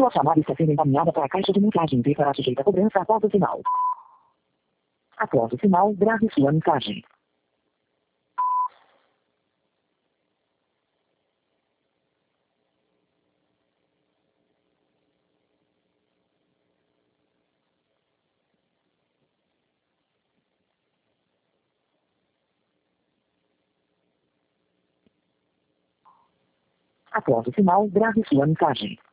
Sua chamada está sendo encaminhada para a caixa de mensagem e será sujeita a cobrança após o sinal. Após o sinal, grave sua mensagem. Após o sinal, grave sua mensagem.